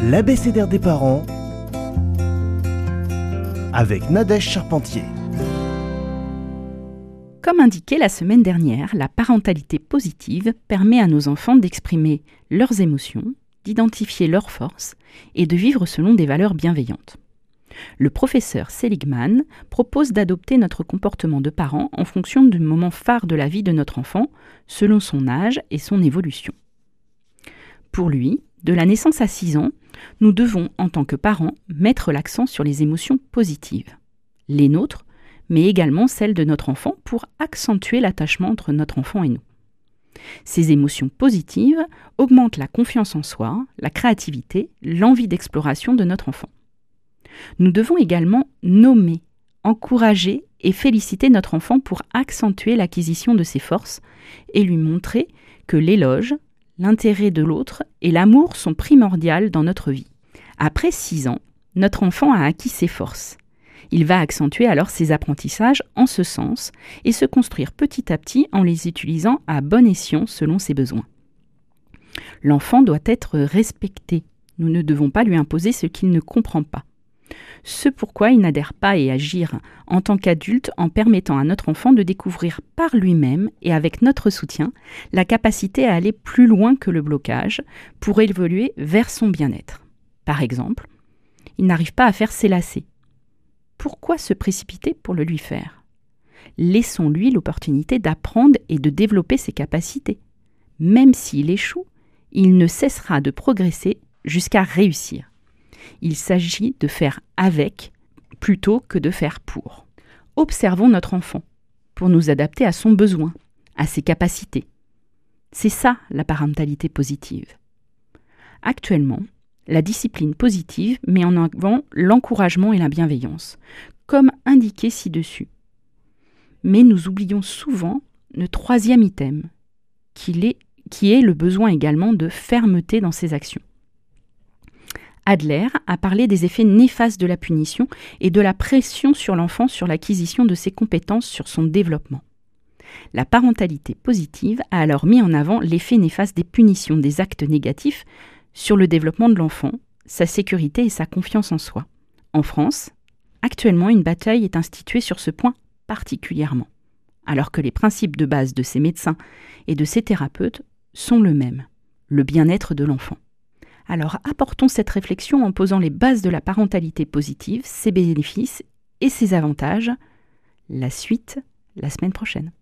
L'abécédaire des parents avec Nadège Charpentier. Comme indiqué la semaine dernière, la parentalité positive permet à nos enfants d'exprimer leurs émotions, d'identifier leurs forces et de vivre selon des valeurs bienveillantes. Le professeur Seligman propose d'adopter notre comportement de parents en fonction du moment phare de la vie de notre enfant, selon son âge et son évolution. Pour lui, de la naissance à 6 ans, nous devons, en tant que parents, mettre l'accent sur les émotions positives, les nôtres, mais également celles de notre enfant pour accentuer l'attachement entre notre enfant et nous. Ces émotions positives augmentent la confiance en soi, la créativité, l'envie d'exploration de notre enfant. Nous devons également nommer, encourager et féliciter notre enfant pour accentuer l'acquisition de ses forces et lui montrer que l'éloge, l'intérêt de l'autre et l'amour sont primordiaux dans notre vie. Après 6 ans, notre enfant a acquis ses forces. Il va accentuer alors ses apprentissages en ce sens et se construire petit à petit en les utilisant à bon escient selon ses besoins. L'enfant doit être respecté. Nous ne devons pas lui imposer ce qu'il ne comprend pas. Ce pourquoi il n'adhère pas et agir en tant qu'adulte en permettant à notre enfant de découvrir par lui-même et avec notre soutien la capacité à aller plus loin que le blocage pour évoluer vers son bien-être. Par exemple, il n'arrive pas à faire ses lacets. Pourquoi se précipiter pour le lui faire ? Laissons-lui l'opportunité d'apprendre et de développer ses capacités. Même s'il échoue, il ne cessera de progresser jusqu'à réussir. Il s'agit de faire avec plutôt que de faire pour. Observons notre enfant pour nous adapter à son besoin, à ses capacités. C'est ça la parentalité positive. Actuellement, la discipline positive met en avant l'encouragement et la bienveillance, comme indiqué ci-dessus. Mais nous oublions souvent le 3e item, qui est le besoin également de fermeté dans ses actions. Adler a parlé des effets néfastes de la punition et de la pression sur l'enfant sur l'acquisition de ses compétences sur son développement. La parentalité positive a alors mis en avant l'effet néfaste des punitions, des actes négatifs sur le développement de l'enfant, sa sécurité et sa confiance en soi. En France, actuellement, une bataille est instituée sur ce point particulièrement, alors que les principes de base de ces médecins et de ces thérapeutes sont le même, le bien-être de l'enfant. Alors apportons cette réflexion en posant les bases de la parentalité positive, ses bénéfices et ses avantages. La suite, la semaine prochaine.